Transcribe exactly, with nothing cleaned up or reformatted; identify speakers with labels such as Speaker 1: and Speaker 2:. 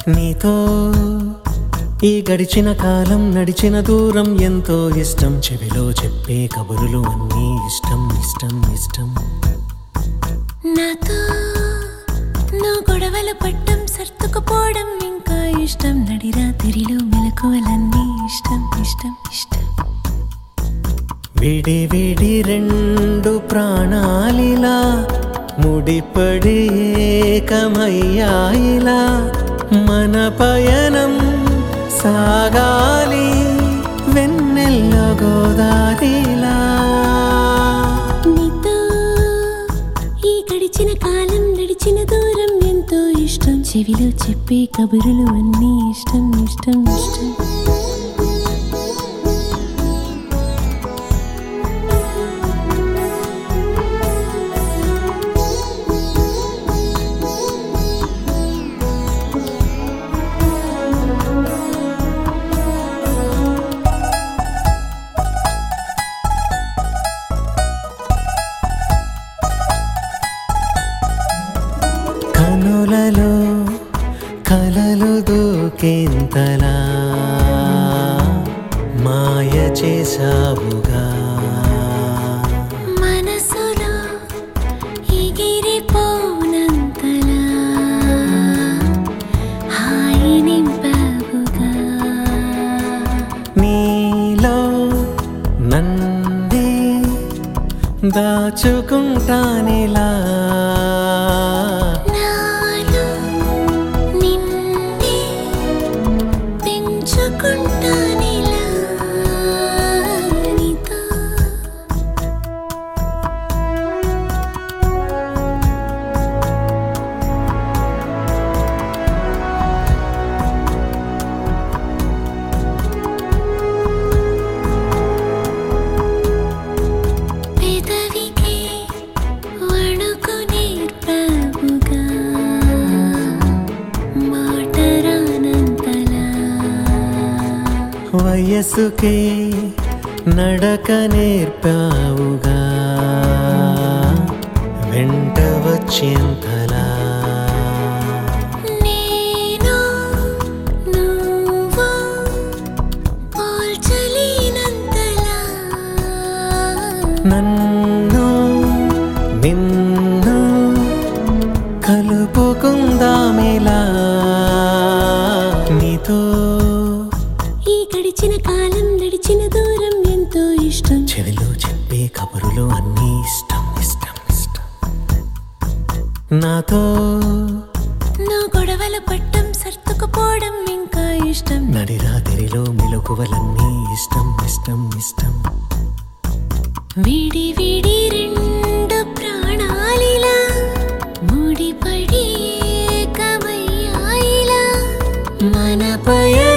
Speaker 1: నీతో ఈ గడిచిన కాలం నడిచిన దూరం ఎంతో ఇష్టం చెవిలో చెప్పే కబురులు అన్నీ ఇష్టం ఇష్టం ఇష్టం
Speaker 2: నాతో నా గొడవల పట్టం సర్దుకుపోవడం ఇంకా ఇష్టం నడిరాత్రిలో మెలకువలన్నీ ఇష్టం ఇష్టం ఇష్టం
Speaker 1: విడి విడి రెండు ప్రాణాలిలా ముడిపడి ఏకమయ్యాయిలా మన పయనం సాగాలి వెన్నెల్లో గోదారిలా
Speaker 2: నీతో ఈ గడిచిన కాలం నడిచిన దూరం ఎంతో ఇష్టం చెవిలో చెప్పే కబురులు అన్నీ ఇష్టం ఇష్టం ఇష్టం
Speaker 1: కనులలో కలలు దూకేంతలా మాయ చేసావుగా
Speaker 2: మనసులో ఎగిరిపోనంతలా హాయి నింపావుగా
Speaker 1: నీలో నన్నే దాచుకుంటానిలా
Speaker 2: నాలో నిన్నే పెంచుకుంటానిలా నీతో పెదవికే వణుకు నేర్పావుగా మాట రానంతలా
Speaker 1: వయసుకే నడక నేర్పావుగా వెంట వచ్చేంతలా
Speaker 2: నేను నువ్వు పోల్చలేనంతలా
Speaker 1: నన్ను నిన్ను కలుపుకుందామిలా నీతో
Speaker 2: ఈ గడిచిన కాలం నడిచిన దూరం ఎంతో ఇష్టం
Speaker 1: చెవిలో చెప్పే కబురులు అన్నీ ఇష్టం ఇష్టం ఇష్టం నాతో
Speaker 2: నా గొడవల పట్టం సర్దుకుపోవడం ఇంకా ఇష్టం
Speaker 1: నడిరాత్రిలో మెలకువలన్నీ ఇష్టం ఇష్టం ఇష్టం
Speaker 2: విడి విడి రెండు ప్రాణాలిలా ముడిపడి ఏకమయ్యాయిలా మన పయ